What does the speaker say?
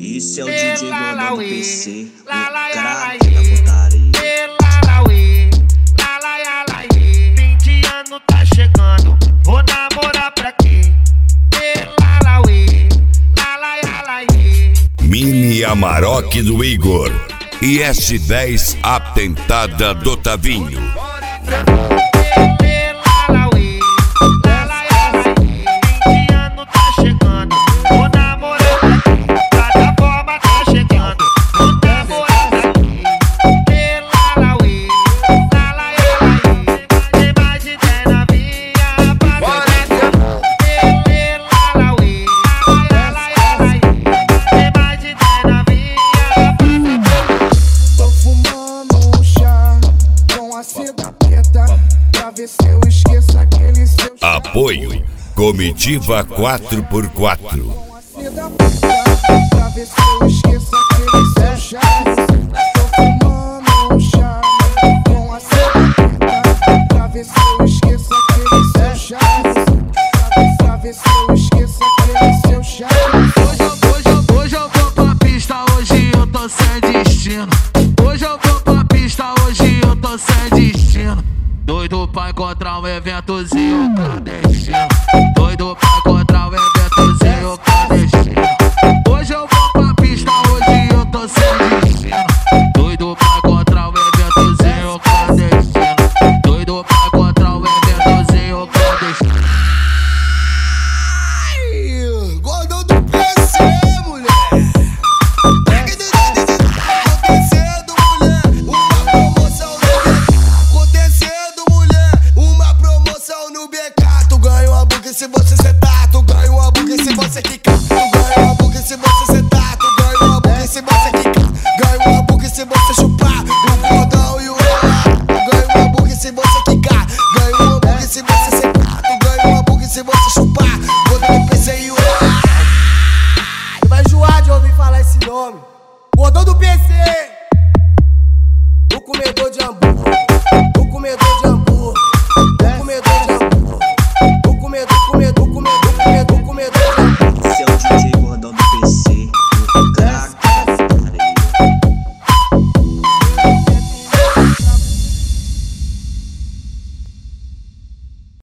Esse é o DJ Gordão do PC, o craque da putaria. Fim de ano tá chegando, vou namorar pra quê? Mini Amarok do Igor e S10 Atentada do Tavinho. Apoio Comitiva 4x4. Hoje eu vou pra pista, hoje eu tô sem destino. Hoje eu vou pra pista, hoje eu tô sem destino. Doido pra encontrar um eventozinho clandestino. Doido pra encontrar um eventozinho clandestino. Hoje eu vou pra pista, hoje eu tô sem destino. Doido pra encontrar um eventozinho clandestino. Doido pra encontrar um eventozinho clandestino. Gordão do PC, mulher. Acontecendo, mulher. Uma promoção no BK. Tu ganha um hambúrguer se você sentar. Tu ganha um hambúrguer se você quicar. Tu ganha um hambúrguer se você sentar. Tu ganha um hambúrguer se você quicar. Ganha um hambúrguer se você chupar o cordão e o rolar. Ganha um hambúrguer se você quicar. Ganha um hambúrguer se você sentar. Tu ganha um hambúrguer se você chupar. Gordão do PC e o rolar. Você vai enjoar de ouvir falar esse nome. Gordão do PC. O comedor de hambúrguer. O comedor de hambúrguer.